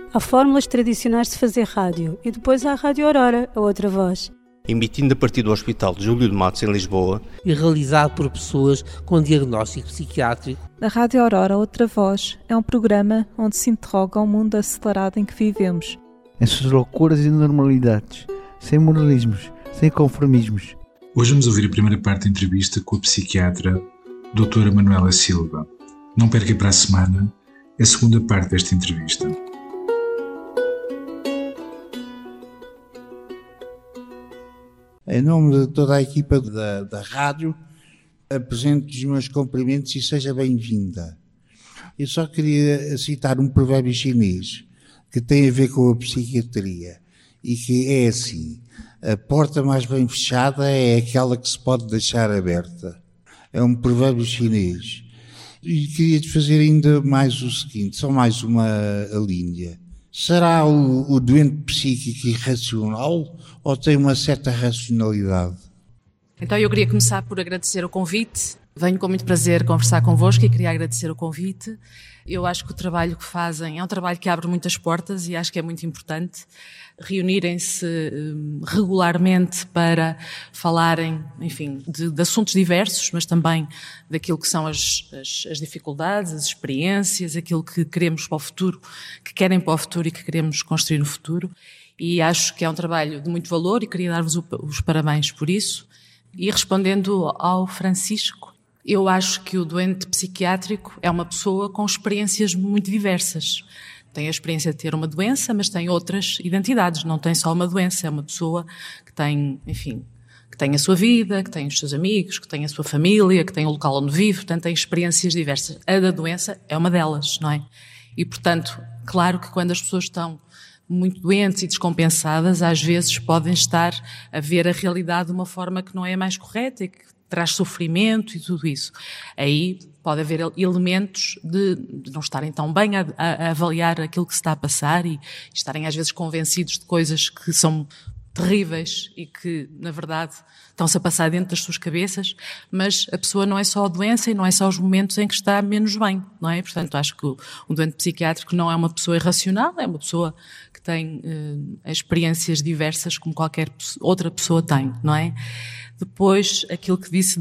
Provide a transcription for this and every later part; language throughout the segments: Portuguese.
Há fórmulas tradicionais de fazer rádio e depois há a Rádio Aurora, a outra voz. Emitindo a partir do Hospital de Júlio de Matos, em Lisboa. E realizado por pessoas com diagnóstico psiquiátrico. A Rádio Aurora, outra voz, é um programa onde se interroga o mundo acelerado em que vivemos. Em suas loucuras e normalidades, sem moralismos, sem conformismos. Hoje vamos ouvir a primeira parte da entrevista com a psiquiatra doutora Manuela Silva. Não perca para a semana a segunda parte desta entrevista. Em nome de toda a equipa da rádio, apresento os meus cumprimentos e seja bem-vinda. Eu só queria citar um provérbio chinês que tem a ver com a psiquiatria e que é assim: a porta mais bem fechada é aquela que se pode deixar aberta. É um provérbio chinês. E queria-te fazer ainda mais o seguinte, só mais uma linha. Será o doente psíquico irracional ou tem uma certa racionalidade? Então eu queria começar por agradecer o convite. Venho com muito prazer conversar convosco e queria agradecer o convite. Eu acho que o trabalho que fazem é um trabalho que abre muitas portas e acho que é muito importante reunirem-se regularmente para falarem, enfim, de assuntos diversos, mas também daquilo que são as dificuldades, as experiências, aquilo que queremos para o futuro, que querem para o futuro e que queremos construir no futuro. E acho que é um trabalho de muito valor e queria dar-vos os parabéns por isso. E respondendo ao Francisco, eu acho que o doente psiquiátrico é uma pessoa com experiências muito diversas. Tem a experiência de ter uma doença, mas tem outras identidades, não tem só uma doença, é uma pessoa que tem, enfim, que tem a sua vida, que tem os seus amigos, que tem a sua família, que tem o local onde vive, portanto tem experiências diversas. A da doença é uma delas, não é? E, portanto, claro que quando as pessoas estão muito doentes e descompensadas, às vezes podem estar a ver a realidade de uma forma que não é a mais correta e que traz sofrimento e tudo isso. Aí pode haver elementos de não estarem tão bem a avaliar aquilo que se está a passar e estarem às vezes convencidos de coisas que são terríveis e que, na verdade, estão-se a passar dentro das suas cabeças, mas a pessoa não é só a doença e não é só os momentos em que está menos bem, não é? Portanto, acho que um doente psiquiátrico não é uma pessoa irracional, é uma pessoa que tem experiências diversas como qualquer outra pessoa tem, não é? Depois, aquilo que disse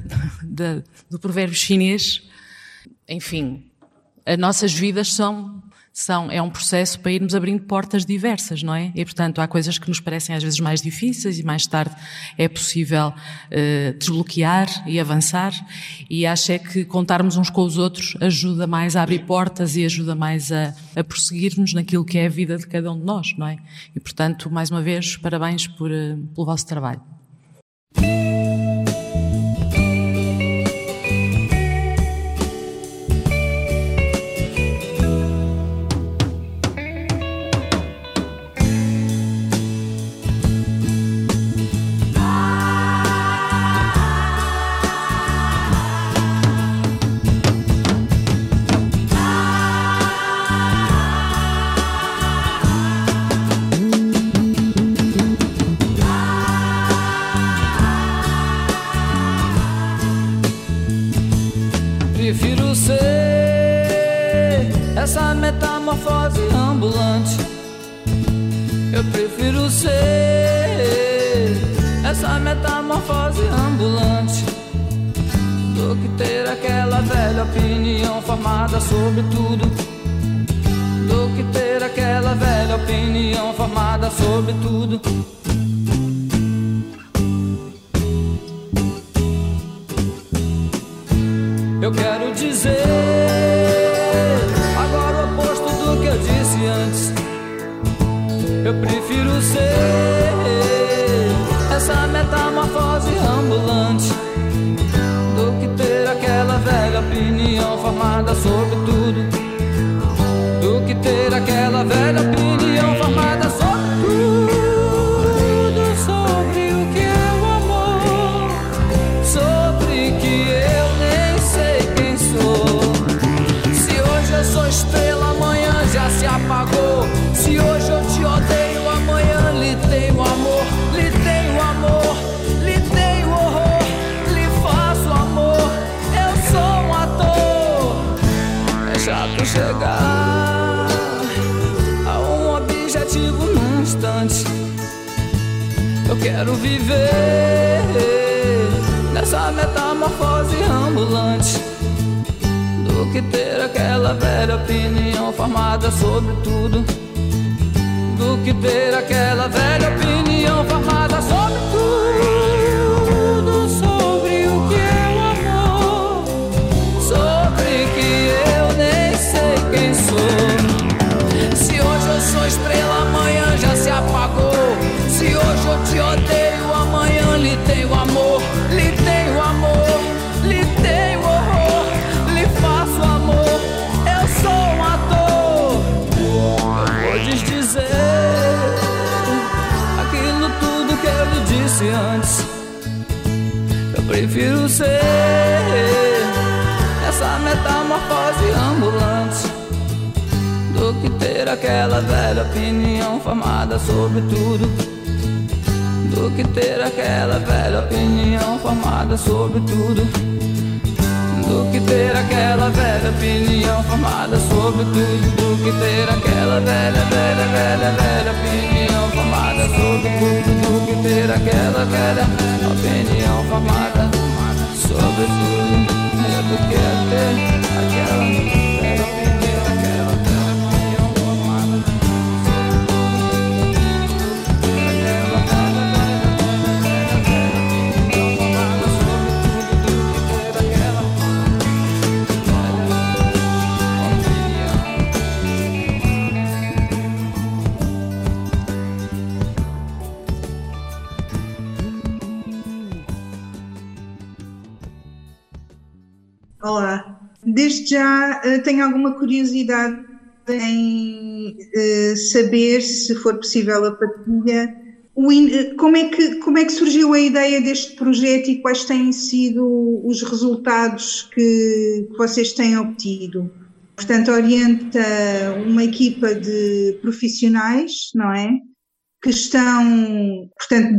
do provérbio chinês, enfim, as nossas vidas é um processo para irmos abrindo portas diversas, não é? E, portanto, há coisas que nos parecem às vezes mais difíceis e mais tarde é possível desbloquear e avançar, e acho é que contarmos uns com os outros ajuda mais a abrir portas e ajuda mais a prosseguirmos naquilo que é a vida de cada um de nós, não é? E, portanto, mais uma vez, parabéns pelo vosso trabalho. Prefiro ser essa metamorfose ambulante. Eu prefiro ser essa metamorfose ambulante do que ter aquela velha opinião formada sobre tudo. Do que ter aquela velha opinião formada sobre tudo. Eu quero dizer agora o oposto do que eu disse antes. Eu prefiro ser essa metamorfose ambulante do que ter aquela velha opinião formada sobre tudo. Do que ter aquela velha opinião formada sobre tudo. Sobre o que é o amor, sobre que eu nem sei quem sou. Se hoje eu sou estrela, amanhã já se apagou. Se hoje eu te odeio, amanhã lhe tenho amor. Lhe tenho amor, lhe tenho horror, lhe faço amor. Eu sou um ator. É chato chegar ao quero viver nessa metamorfose ambulante do que ter aquela velha opinião formada sobre tudo, do que ter aquela velha opinião formada sobre tudo, sobre o que é o amor, sobre que eu nem sei quem sou. Se hoje eu sou estrela, amanhã já se apagou. Se hoje eu te odeio, amanhã lhe tenho amor, lhe tenho amor, lhe tenho horror, lhe faço amor. Eu sou um ator. Eu vou desdizer aquilo tudo que eu lhe disse antes. Eu prefiro ser essa metamorfose ambulante do que ter aquela velha opinião formada sobre tudo, do que ter aquela velha opinião formada sobre tudo, do que ter aquela velha opinião formada sobre tudo, do que ter aquela velha opinião formada sobre tudo, do que ter aquela velha opinião formada sobre tudo, do que ter aquela velha opinião, aquela velha opinião formada Olá, desde já tenho alguma curiosidade em saber, se for possível a partilha, como é que surgiu a ideia deste projeto e quais têm sido os resultados que vocês têm obtido. Portanto, orienta uma equipa de profissionais, não é? Que estão, portanto,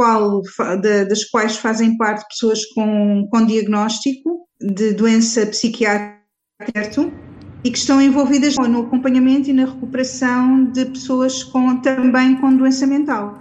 das quais fazem parte pessoas com diagnóstico de doença psiquiátrica, certo? E que estão envolvidas no acompanhamento e na recuperação de pessoas também com doença mental.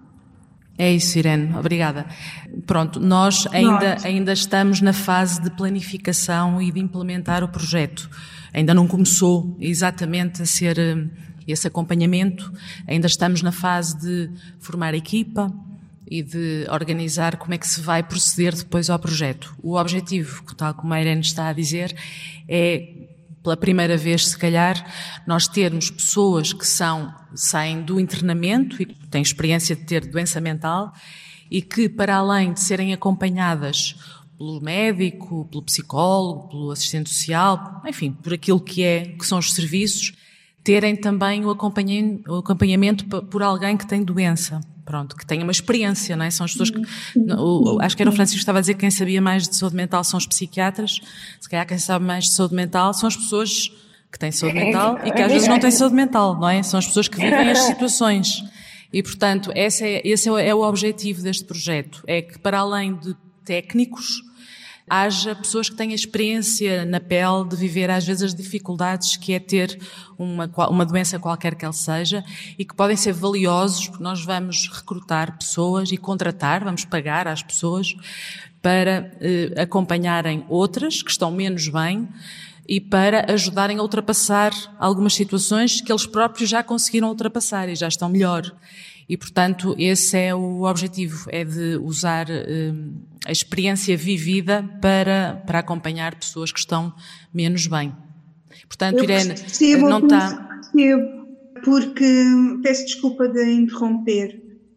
É isso, Irene, obrigada. Pronto, nós ainda estamos na fase de planificação e de implementar o projeto. Ainda não começou exatamente a ser esse acompanhamento, ainda estamos na fase de formar a equipa e de organizar como é que se vai proceder depois ao projeto. O objetivo, tal como a Irene está a dizer, é, pela primeira vez, se calhar, nós termos pessoas que saem do internamento e que têm experiência de ter doença mental e que, para além de serem acompanhadas pelo médico, pelo psicólogo, pelo assistente social, enfim, por aquilo que são os serviços, terem também o acompanhamento por alguém que tem doença. Pronto, que tenha uma experiência, não é? São as pessoas que... acho que era o Francisco que estava a dizer que quem sabia mais de saúde mental são os psiquiatras. Se calhar quem sabe mais de saúde mental são as pessoas que têm saúde mental e que às vezes não têm saúde mental, não é? São as pessoas que vivem as situações. E, portanto, esse é o objetivo deste projeto. É que, para além de técnicos, haja pessoas que têm experiência na pele de viver às vezes as dificuldades que é ter uma doença qualquer que ela seja e que podem ser valiosos, porque nós vamos recrutar pessoas e vamos pagar às pessoas para acompanharem outras que estão menos bem e para ajudarem a ultrapassar algumas situações que eles próprios já conseguiram ultrapassar e já estão melhor. E, portanto, esse é o objetivo, é de usar a experiência vivida para acompanhar pessoas que estão menos bem. Portanto, Irene, não está... Porque, peço desculpa de interromper,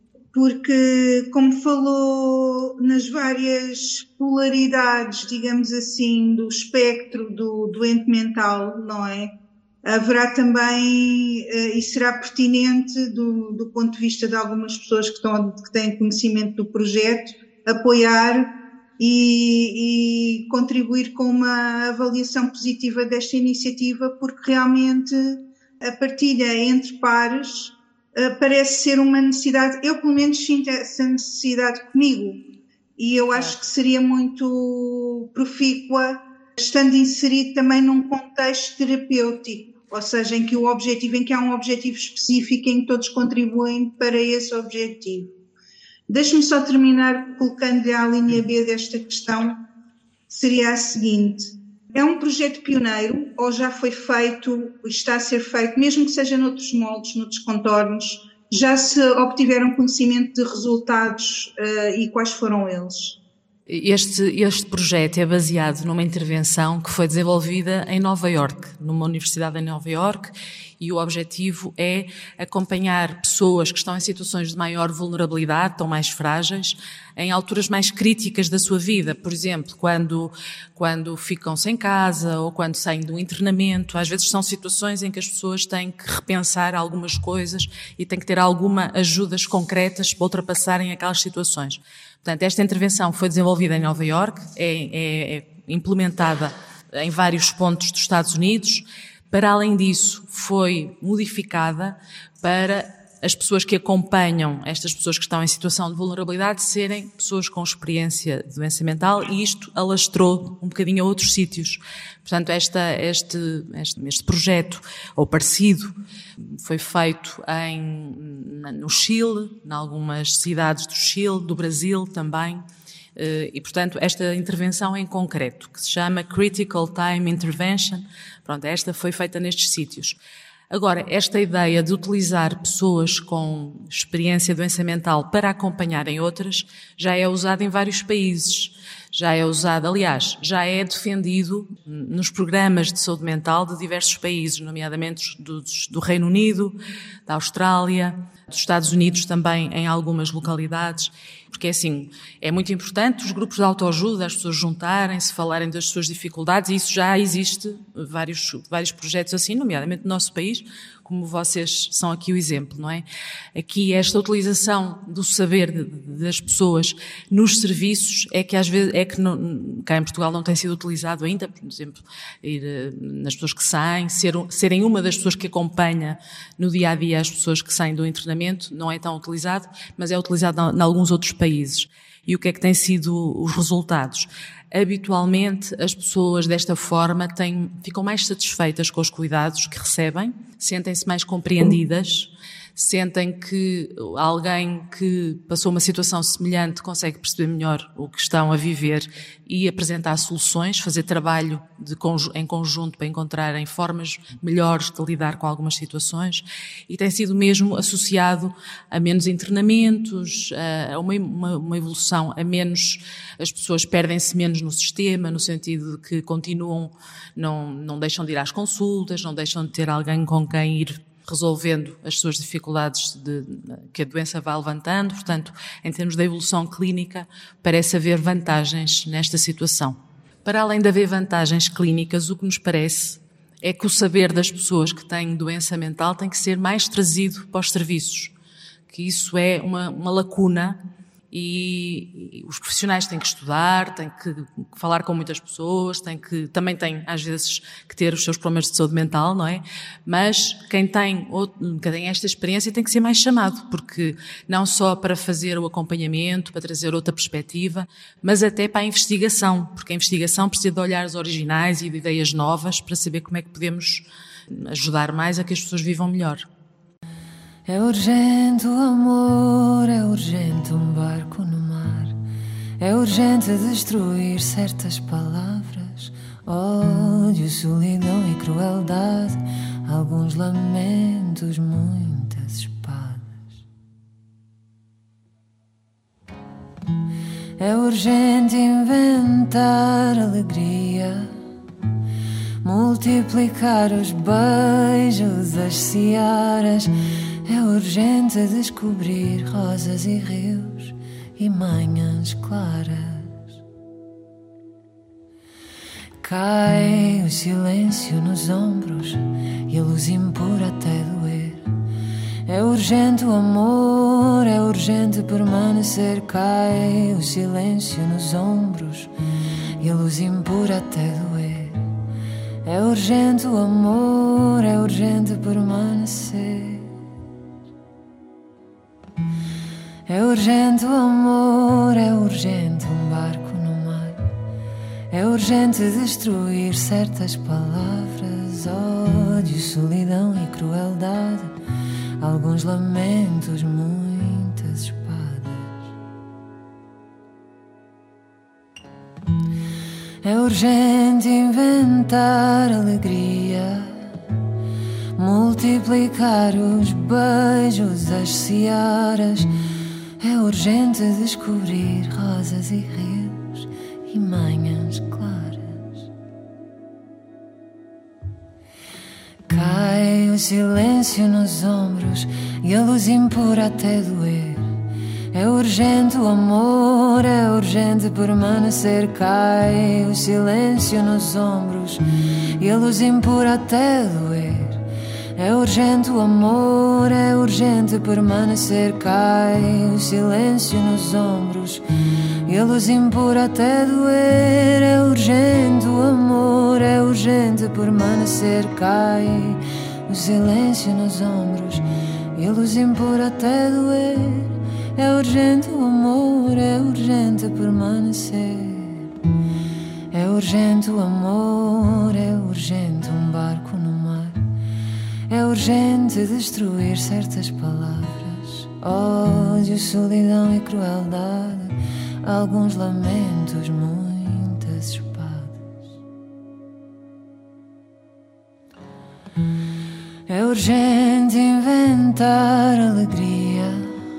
porque como falou nas várias polaridades, digamos assim, do espectro do doente mental, não é? Haverá também, e será pertinente do ponto de vista de algumas pessoas que têm conhecimento do projeto, apoiar e contribuir com uma avaliação positiva desta iniciativa, porque realmente a partilha entre pares parece ser uma necessidade. Eu, pelo menos, sinto essa necessidade comigo e eu acho que seria muito profícua, estando inserido também num contexto terapêutico. Ou seja, em que há um objetivo específico em que todos contribuem para esse objetivo. Deixe-me só terminar colocando-lhe a linha B desta questão, seria a seguinte: é um projeto pioneiro ou já foi feito, está a ser feito, mesmo que seja noutros moldes, noutros contornos, já se obtiveram conhecimento de resultados e quais foram eles? Este projeto é baseado numa intervenção que foi desenvolvida em Nova Iorque, numa universidade em Nova Iorque, e o objetivo é acompanhar pessoas que estão em situações de maior vulnerabilidade, estão mais frágeis, em alturas mais críticas da sua vida. Por exemplo, quando ficam sem casa ou quando saem do internamento. Às vezes são situações em que as pessoas têm que repensar algumas coisas e têm que ter algumas ajudas concretas para ultrapassarem aquelas situações. Portanto, esta intervenção foi desenvolvida em Nova Iorque, é implementada em vários pontos dos Estados Unidos. Para além disso, foi modificada para as pessoas que acompanham estas pessoas que estão em situação de vulnerabilidade serem pessoas com experiência de doença mental, e isto alastrou um bocadinho a outros sítios. Portanto, este projeto, ou parecido, foi feito no Chile, em algumas cidades do Chile, do Brasil também. E, portanto, esta intervenção em concreto, que se chama Critical Time Intervention, esta foi feita nestes sítios. Agora, esta ideia de utilizar pessoas com experiência de doença mental para acompanharem outras já é usada em vários países. Já é usado, aliás, já é defendido nos programas de saúde mental de diversos países, nomeadamente do Reino Unido, da Austrália, dos Estados Unidos também, em algumas localidades. Porque, assim, é muito importante os grupos de autoajuda, as pessoas juntarem-se, falarem das suas dificuldades, e isso já existe, vários projetos assim, nomeadamente no nosso país, como vocês são aqui o exemplo, não é? Aqui esta utilização do saber das pessoas nos serviços é que às vezes, cá em Portugal não tem sido utilizado ainda, por exemplo, nas pessoas que saem, serem uma das pessoas que acompanha no dia a dia as pessoas que saem do internamento, não é tão utilizado, mas é utilizado em alguns outros países. E o que é que têm sido os resultados? Habitualmente, as pessoas desta forma ficam mais satisfeitas com os cuidados que recebem, sentem-se mais compreendidas, sentem que alguém que passou uma situação semelhante consegue perceber melhor o que estão a viver e apresentar soluções, fazer trabalho em conjunto para encontrarem formas melhores de lidar com algumas situações, e tem sido mesmo associado a menos internamentos, a uma evolução, as pessoas perdem-se menos no sistema, no sentido de que continuam, não deixam de ir às consultas, não deixam de ter alguém com quem ir resolvendo as suas dificuldades que a doença vai levantando. Portanto, em termos da evolução clínica, parece haver vantagens nesta situação. Para além de haver vantagens clínicas, o que nos parece é que o saber das pessoas que têm doença mental tem que ser mais trazido para os serviços, que isso é uma lacuna, e os profissionais têm que estudar, têm que falar com muitas pessoas, também têm, às vezes, que ter os seus problemas de saúde mental, não é? Mas quem tem esta experiência tem que ser mais chamado, porque não só para fazer o acompanhamento, para trazer outra perspectiva, mas até para a investigação, porque a investigação precisa de olhares originais e de ideias novas para saber como é que podemos ajudar mais a que as pessoas vivam melhor. É urgente o amor, é urgente um barco no mar, é urgente destruir certas palavras, ódio, solidão e crueldade, alguns lamentos, muitas espadas. É urgente inventar alegria, multiplicar os beijos, as searas. É urgente descobrir rosas e rios e manhãs claras. Cai o silêncio nos ombros e a luz impura até doer. É urgente o amor, é urgente permanecer. Cai o silêncio nos ombros e a luz impura até doer. É urgente o amor, é urgente permanecer. É urgente o amor, é urgente um barco no mar, é urgente destruir certas palavras, ódio, solidão e crueldade, alguns lamentos, muitas espadas. urgente inventar alegria, multiplicar os beijos, as searas. É urgente descobrir rosas e rios e manhãs claras. Cai o silêncio nos ombros e a luz impura até doer. É urgente o amor, é urgente permanecer. Cai o silêncio nos ombros e a luz impura até doer. É urgente o amor, é urgente permanecer. Cai o silêncio nos ombros e a luz impura até doer. É urgente o amor, é urgente permanecer. Cai o silêncio nos ombros e a luz impura até doer. É urgente o amor, é urgente permanecer. É urgente o amor, é urgente um barco no mar. É urgente destruir certas palavras, ódio, solidão e crueldade, alguns lamentos, muitas espadas. É urgente inventar alegria,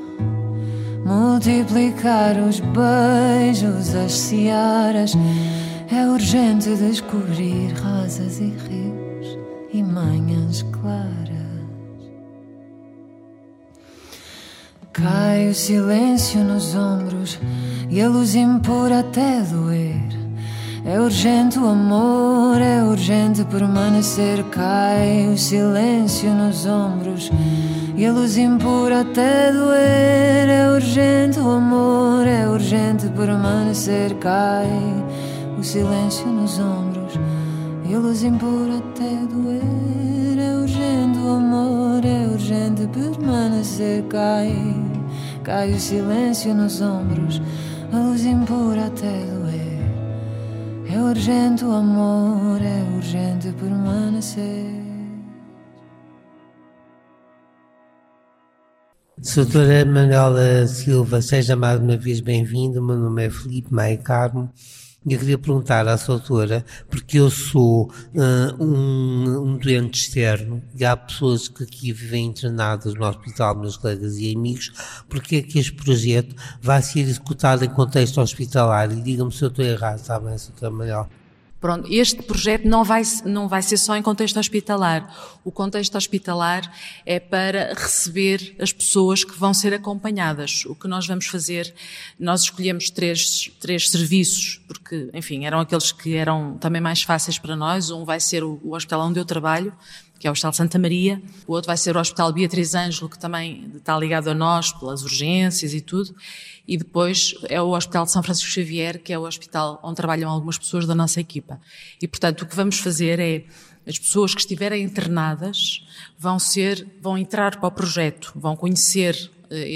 multiplicar os beijos, as searas. É urgente descobrir rosas e rios e manhãs claras. Cai o silêncio nos ombros e a luz impura até doer. É urgente o amor, é urgente permanecer. Cai o silêncio nos ombros e a luz impura até doer. É urgente o amor, é urgente permanecer. Cai o silêncio nos ombros e a luz impura até doer. É urgente o amor, é urgente permanecer. Cai o silêncio nos ombros, a luz impura até doer. É urgente o amor, é urgente permanecer. Doutora Manuela Silva, seja mais uma vez bem-vinda. O meu nome é Filipe Maia Carmo e eu queria perguntar à doutora, porque eu sou um doente externo e há pessoas que aqui vivem internadas no hospital, meus colegas e amigos, porque é que este projeto vai ser executado em contexto hospitalar? E diga-me se eu estou errado, está bem, doutora Manuela? Pronto, este projeto não vai ser só em contexto hospitalar. O contexto hospitalar é para receber as pessoas que vão ser acompanhadas. O que nós vamos fazer, nós escolhemos três serviços, porque, enfim, eram aqueles que eram também mais fáceis para nós. Um vai ser o hospital onde eu trabalho, que é o Hospital Santa Maria. O outro vai ser o Hospital Beatriz Ângelo, que também está ligado a nós pelas urgências e tudo. E depois é o Hospital de São Francisco Xavier, que é o hospital onde trabalham algumas pessoas da nossa equipa. E, portanto, o que vamos fazer é, as pessoas que estiverem internadas vão entrar para o projeto, vão conhecer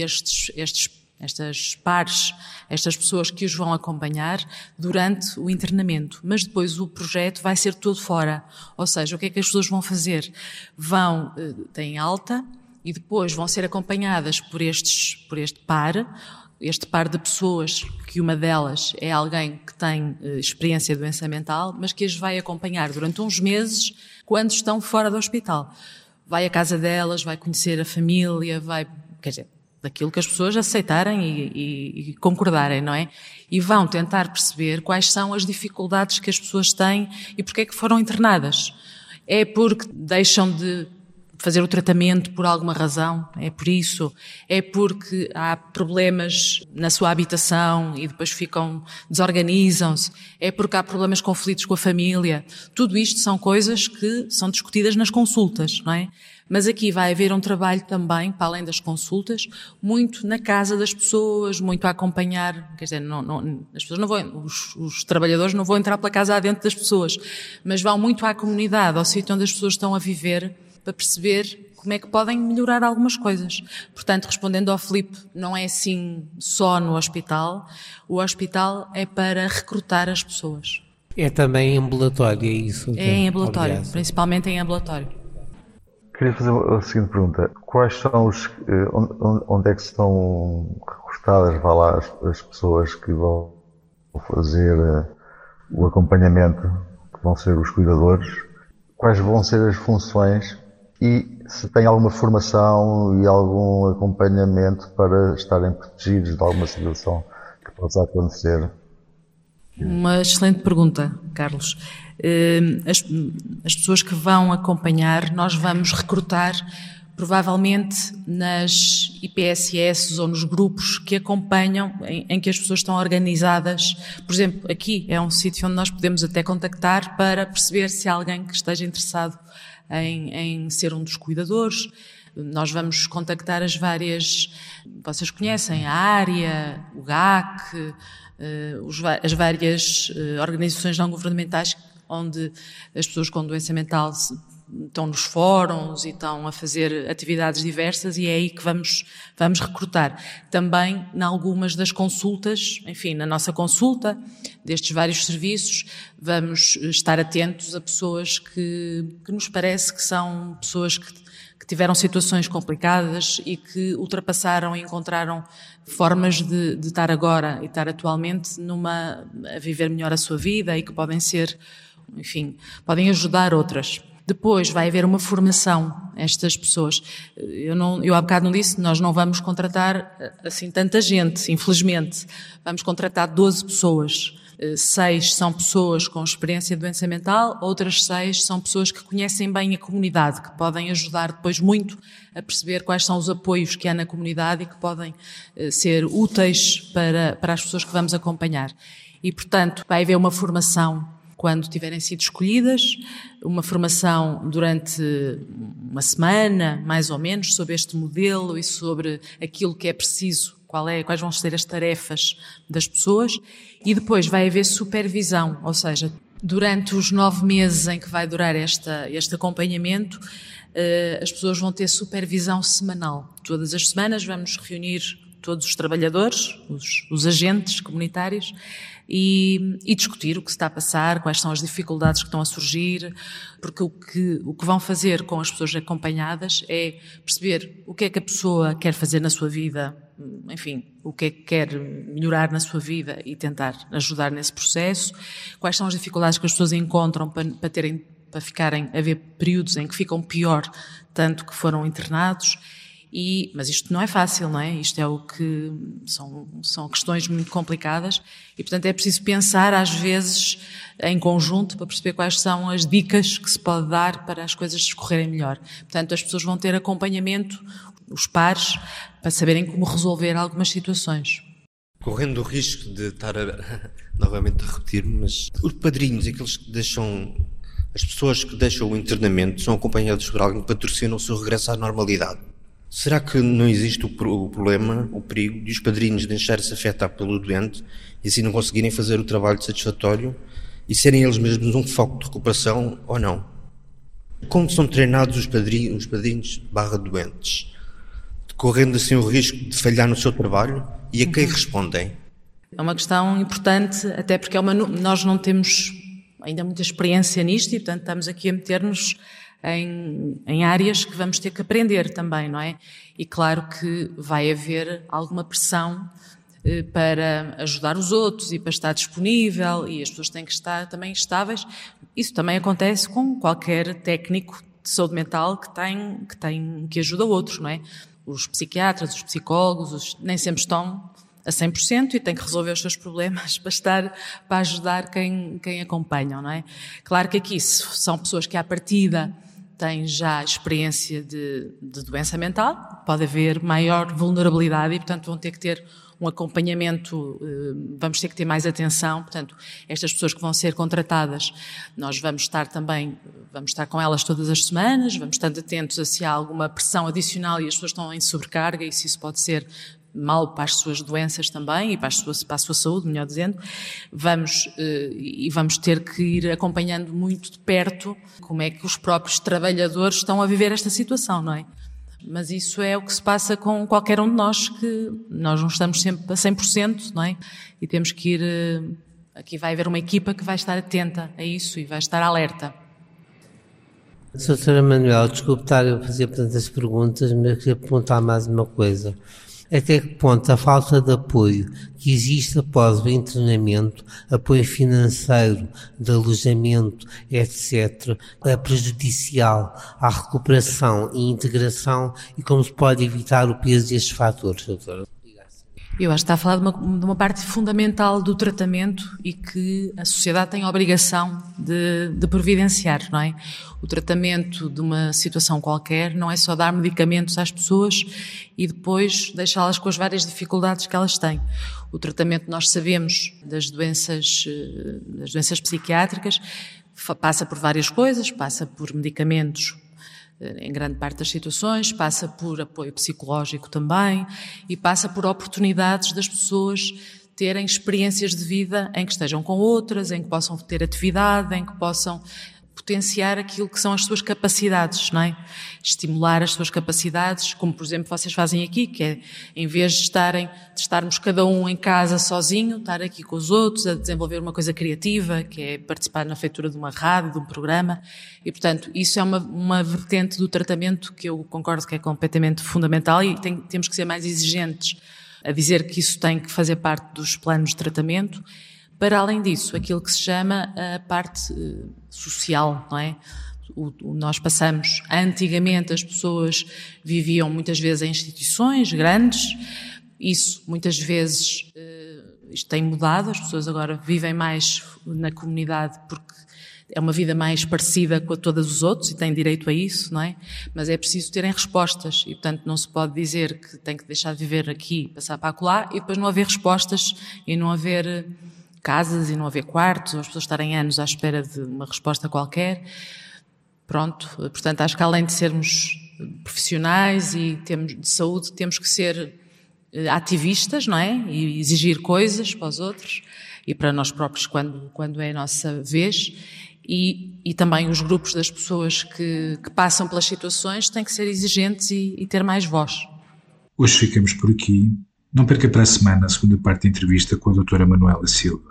estas pares, estas pessoas que os vão acompanhar durante o internamento. Mas depois o projeto vai ser todo fora. Ou seja, o que é que as pessoas vão fazer? Têm alta e depois vão ser acompanhadas por este par de pessoas, que uma delas é alguém que tem experiência de doença mental, mas que as vai acompanhar durante uns meses quando estão fora do hospital. Vai à casa delas, vai conhecer a família, daquilo que as pessoas aceitarem e concordarem, não é? E vão tentar perceber quais são as dificuldades que as pessoas têm e porque é que foram internadas. É porque deixam de fazer o tratamento por alguma razão, é por isso, é porque há problemas na sua habitação e depois desorganizam-se, é porque há problemas, conflitos com a família. Tudo isto são coisas que são discutidas nas consultas, não é? Mas aqui vai haver um trabalho também, para além das consultas, muito na casa das pessoas, muito a acompanhar, quer dizer, as pessoas não vão, os trabalhadores não vão entrar pela casa adentro das pessoas, mas vão muito à comunidade, ao sítio onde as pessoas estão a viver, para perceber como é que podem melhorar algumas coisas. Portanto, respondendo ao Filipe, não é assim só no hospital. O hospital é para recrutar as pessoas. É também em ambulatório, é isso? É em ambulatório, principalmente em ambulatório. Queria fazer a seguinte pergunta. Quais são onde é que estão recrutadas, as pessoas que vão fazer o acompanhamento, que vão ser os cuidadores, quais vão ser as funções e se tem alguma formação e algum acompanhamento para estarem protegidos de alguma situação que possa acontecer. Uma excelente pergunta, Carlos. As pessoas que vão acompanhar, nós vamos recrutar provavelmente nas IPSS ou nos grupos que acompanham, em que as pessoas estão organizadas. Por exemplo, aqui é um sítio onde nós podemos até contactar para perceber se há alguém que esteja interessado em ser um dos cuidadores. Nós vamos contactar as várias, vocês conhecem, a área, o GAC, as várias organizações não governamentais onde as pessoas com doença mental estão nos fóruns e estão a fazer atividades diversas, e é aí que vamos recrutar. Também em algumas das consultas, enfim, na nossa consulta destes vários serviços, vamos estar atentos a pessoas que nos parece que são pessoas que tiveram situações complicadas e que ultrapassaram e encontraram formas de estar agora e estar atualmente a viver melhor a sua vida e que podem ser, enfim, podem ajudar outras. Depois vai haver uma formação a estas pessoas. Eu há bocado não disse, nós não vamos contratar assim tanta gente, infelizmente. Vamos contratar 12 pessoas. 6 são pessoas com experiência de doença mental, outras 6 são pessoas que conhecem bem a comunidade, que podem ajudar depois muito a perceber quais são os apoios que há na comunidade e que podem ser úteis para as pessoas que vamos acompanhar. E, portanto, vai haver uma formação quando tiverem sido escolhidas, uma formação durante uma semana, mais ou menos, sobre este modelo e sobre aquilo que é preciso, quais vão ser as tarefas das pessoas, e depois vai haver supervisão, ou seja, durante os 9 meses em que vai durar este acompanhamento, as pessoas vão ter supervisão semanal. Todas as semanas vamos reunir todos os trabalhadores, os agentes comunitários, e discutir o que se está a passar, quais são as dificuldades que estão a surgir, porque o que vão fazer com as pessoas acompanhadas é perceber o que é que a pessoa quer fazer na sua vida, enfim, o que é que quer melhorar na sua vida e tentar ajudar nesse processo, quais são as dificuldades que as pessoas encontram para ficarem a ver períodos em que ficam pior, tanto que foram internados. Mas isto não é fácil, não é? Isto é o que são questões muito complicadas e, portanto, é preciso pensar às vezes em conjunto para perceber quais são as dicas que se pode dar para as coisas correrem melhor. Portanto, as pessoas vão ter acompanhamento, os pares, para saberem como resolver algumas situações. Correndo o risco de estar novamente a repetir-me, mas os padrinhos, aqueles que deixam, as pessoas que deixam o internamento, são acompanhados por alguém que patrocina o seu regresso à normalidade. Será que não existe o problema, o perigo de os padrinhos deixarem-se afetar pelo doente e assim não conseguirem fazer o trabalho satisfatório e serem eles mesmos um foco de recuperação ou não? Como são treinados os padrinhos/doentes, correndo assim o risco de falhar no seu trabalho, e a quem respondem? É uma questão importante, até porque nós não temos ainda muita experiência nisto e, portanto, estamos aqui a meter-nos em áreas que vamos ter que aprender também, não é? E claro que vai haver alguma pressão para ajudar os outros e para estar disponível, e as pessoas têm que estar também estáveis. Isso também acontece com qualquer técnico de saúde mental que ajuda outros, não é? Os psiquiatras, os psicólogos, nem sempre estão a 100% e têm que resolver os seus problemas para ajudar quem acompanham, não é? Claro que aqui são pessoas que à partida têm já experiência de doença mental, pode haver maior vulnerabilidade e, portanto, vão ter que ter um acompanhamento, vamos ter que ter mais atenção. Portanto, estas pessoas que vão ser contratadas, nós vamos estar com elas todas as semanas, vamos estar atentos a se há alguma pressão adicional e as pessoas estão em sobrecarga, e se isso pode ser mal para as suas doenças também e para a sua saúde, melhor dizendo. Vamos ter que ir acompanhando muito de perto como é que os próprios trabalhadores estão a viver esta situação, não é? Mas isso é o que se passa com qualquer um de nós, que nós não estamos sempre a 100%, não é? E temos que ir... Aqui vai haver uma equipa que vai estar atenta a isso e vai estar alerta. Doutora Manuela, desculpe estar a fazer tantas perguntas, mas queria perguntar mais uma coisa. Até que ponto a falta de apoio que existe após o internamento, apoio financeiro, de alojamento, etc., é prejudicial à recuperação e integração e como se pode evitar o peso destes fatores, doutora? Eu acho que está a falar de uma parte fundamental do tratamento e que a sociedade tem a obrigação de providenciar, não é? O tratamento de uma situação qualquer não é só dar medicamentos às pessoas e depois deixá-las com as várias dificuldades que elas têm. O tratamento, nós sabemos, das doenças psiquiátricas, passa por várias coisas, passa por medicamentos, em grande parte das situações, passa por apoio psicológico também e passa por oportunidades das pessoas terem experiências de vida em que estejam com outras, em que possam ter atividade, em que possam potenciar aquilo que são as suas capacidades, não é? Estimular as suas capacidades, como por exemplo vocês fazem aqui, que é, em vez de estarmos cada um em casa sozinho, estar aqui com os outros, a desenvolver uma coisa criativa, que é participar na feitura de uma rádio, de um programa, e portanto isso é uma vertente do tratamento que eu concordo que é completamente fundamental e temos que ser mais exigentes a dizer que isso tem que fazer parte dos planos de tratamento. Para além disso, aquilo que se chama a parte social, não é? Nós passamos, antigamente as pessoas viviam muitas vezes em instituições grandes, isso muitas vezes, isto tem mudado, as pessoas agora vivem mais na comunidade porque é uma vida mais parecida com a todos os outros e têm direito a isso, não é? Mas é preciso terem respostas e, portanto, não se pode dizer que tem que deixar de viver aqui, passar para acolá e depois não haver respostas e não haver casas e não haver quartos, ou as pessoas estarem anos à espera de uma resposta qualquer. Pronto, portanto, acho que além de sermos profissionais e de saúde, temos que ser ativistas, não é? E exigir coisas para os outros e para nós próprios quando é a nossa vez. E também os grupos das pessoas que passam pelas situações têm que ser exigentes e ter mais voz. Hoje ficamos por aqui. Não perca para a semana a segunda parte da entrevista com a doutora Manuela Silva.